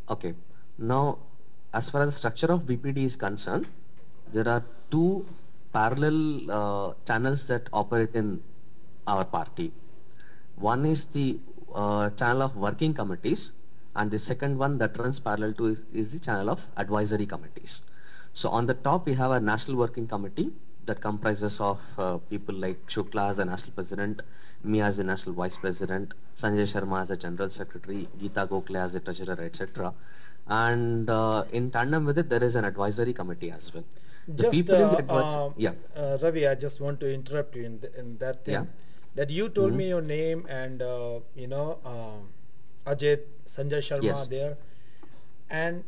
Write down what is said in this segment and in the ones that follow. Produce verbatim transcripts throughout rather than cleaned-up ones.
Okay. Now, as far as the structure of B P D is concerned, there are two parallel uh, channels that operate in our party. One is the uh, channel of working committees, and the second one that runs parallel to is, is the channel of advisory committees. So on the top, we have a national working committee that comprises of uh, people like Shukla as the national president, me as the national vice president, Sanjay Sharma as the general secretary, Geeta Gokhale as the treasurer, et cetera. And uh, in tandem with it, there is an advisory committee as well. The Just people in the uh, advice, uh, yeah, uh, Ravi, I just want to interrupt you in, the, in that yeah, thing that you told hmm me your name and uh, you know um, Ajit, Sanjay Sharma yes, there, and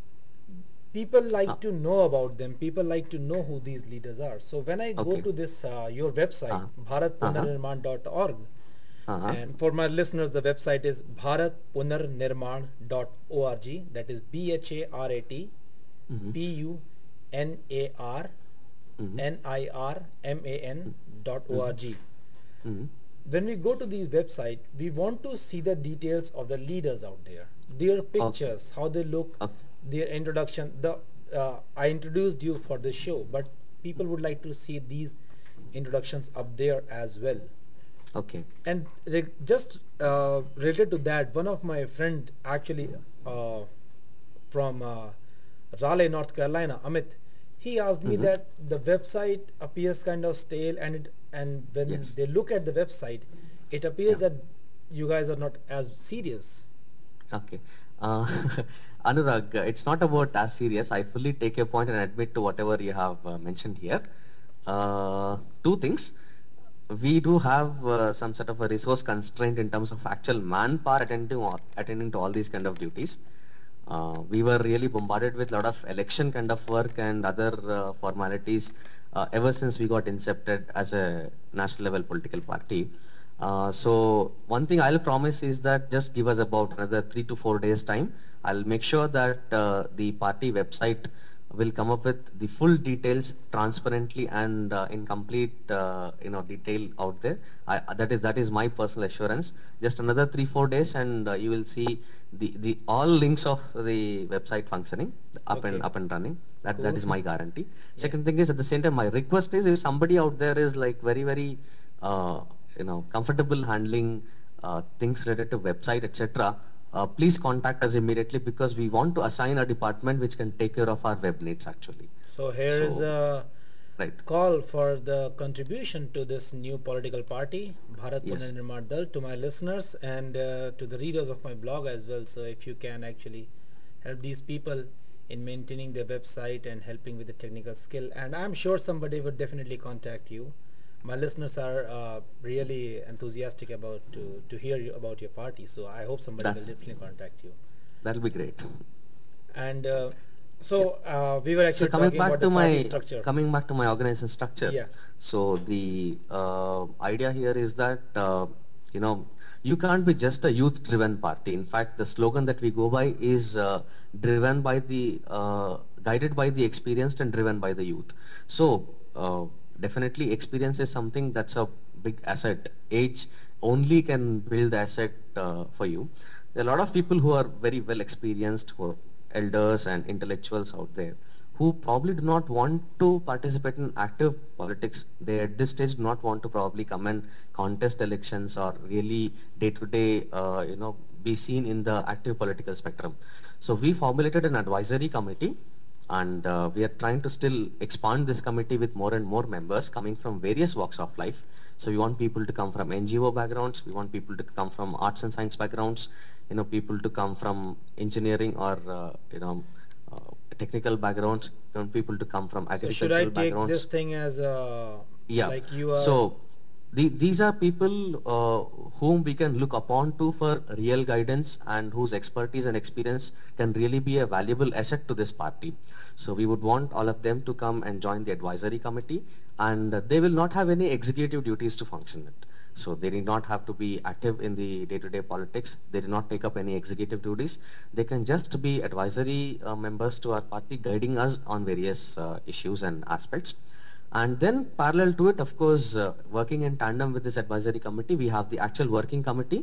people uh, like to know about them. People like to know who these leaders are. So when I go okay, to this uh, your website uh, bharat uh-huh, punarnirman dot org, uh-huh, and for my listeners, the website is bharat punarnirman dot org. That is B H A R A T hmm P U N A R hmm N I R M A N dot hmm org. hmm When we go to these website, we want to see the details of the leaders out there, their okay, pictures, how they look, okay, their introduction. The uh, I introduced you for this show, but people would like to see these introductions up there as well. okay, And re- just uh, related to that, one of my friend actually uh, from uh, Raleigh, North Carolina, Amit, he asked me hmm that the website appears kind of stale, and it and when yes, they look at the website, it yeah, appears that you guys are not as serious. okay. Uh, Anurag, uh, it's not about as serious. I fully take your point and admit to whatever you have uh, mentioned here. Uh, two things. We do have uh, some sort of a resource constraint in terms of actual manpower attending to all, attending to all these kind of duties. Uh, we were really bombarded with a lot of election kind of work and other uh, formalities uh, ever since we got incepted as a national level political party. Uh, so one thing I'll promise is that just give us about another three to four days time. I'll make sure that uh, the party website will come up with the full details transparently and uh, in complete uh, you know detail out there. I, that is that is my personal assurance. Just another three four days and uh, you will see the the all links of the website functioning up and Okay, up and running. That that cool. is my guarantee. Yeah. Second thing is at the same time my request is if somebody out there is like very very uh, you know comfortable handling uh, things related to website etc. Uh, please contact us immediately because we want to assign a department which can take care of our web needs actually. So here is So, a right. call for the contribution to this new political party, Bharat Yes. Punarnirman Dal, to my listeners and uh, to the readers of my blog as well. So if you can actually help these people in maintaining their website and helping with the technical skill, and I'm sure somebody would definitely contact you. My listeners are uh, really enthusiastic about to, to hear you about your party, so I hope somebody That will definitely contact you. that'll be great. And uh, Yeah. so uh, we were So actually coming talking back about the to party my structure. coming back to my organization structure. Yeah. So the uh, idea here is that uh, you know you can't be just a youth-driven party. In fact, the slogan that we go by is uh, driven by the uh, guided by the experienced and driven by the youth. So uh, definitely, experience is something that's a big asset. Age only can build the asset uh, for you. There are a lot of people who are very well experienced, who are elders and intellectuals out there who probably do not want to participate in active politics. They at this stage do not want to probably come and contest elections or really day to day, uh, you know, be seen in the active political spectrum. So we formulated an advisory committee and uh, we are trying to still expand this committee with more and more members coming from various walks of life. So we want people to come from N G O backgrounds, we want people to come from arts and science backgrounds, you know, people to come from engineering or, uh, you know, uh, technical backgrounds, we want people to come from So should I agricultural take this backgrounds. thing as uh, Yeah. like you are? So the, these are people uh, whom we can look upon to for real guidance and whose expertise and experience can really be a valuable asset to this party. So we would want all of them to come and join the advisory committee and uh, they will not have any executive duties to function it. So they need not have to be active in the day-to-day politics. They do not take up any executive duties. They can just be advisory uh, members to our party guiding us on various uh, issues and aspects. And then parallel to it, of course, uh, working in tandem with this advisory committee, we have the actual working committee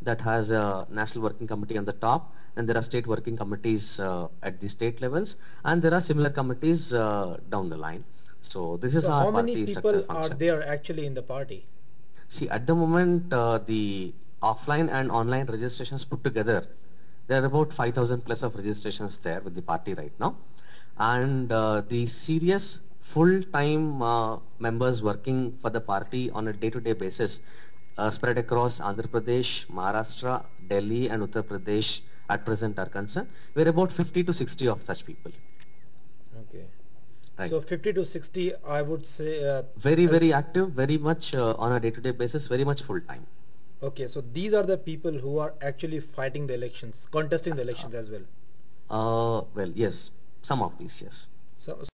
that has a national working committee on the top, and there are state working committees uh, at the state levels, and there are similar committees uh, down the line. So this is So how our how many party structure people are function. there actually in the party? See, at the moment, uh, the offline and online registrations put together, there are about five thousand plus of registrations there with the party right now. And uh, the serious full-time uh, members working for the party on a day-to-day basis uh, spread across Andhra Pradesh, Maharashtra, Delhi and Uttar Pradesh at present are concerned. We're about fifty to sixty of such people. Okay. Right. So fifty to sixty, I would say. Uh, Very, as- very active, very much uh, on a day-to-day basis, very much full-time. Okay, so these are the people who are actually fighting the elections, contesting the elections as well. Uh, well, yes, some of these, yes. So,